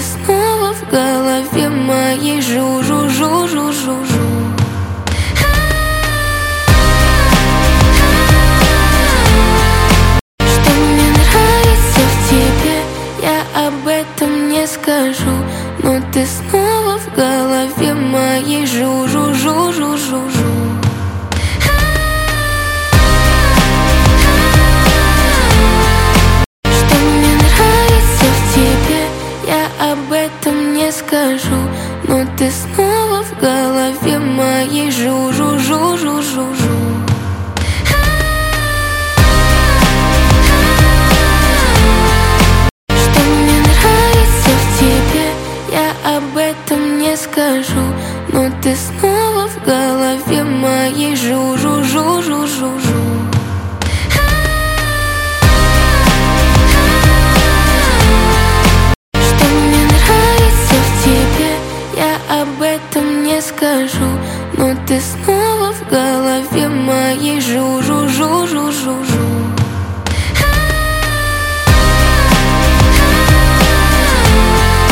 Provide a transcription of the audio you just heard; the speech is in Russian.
снова в голове моей жу-жу-жу-жу-жу-жу. Что мне нравится в тебе, я об этом не скажу, но ты снова в голове моей жу-жу-жу-жу-жу-жу. Что мне нравится в тебе, я об этом не скажу, но ты снова в голове моей жу-жу-жу-жу-жу-жу. Что мне нравится в тебе, я об этом не скажу, но ты снова в голове моей жу-жу-жу-жу-жу-жу. Что мне нравится в тебе, я об этом не скажу, но ты снова в голове моей жу-жу-жу-жу-жу-жу.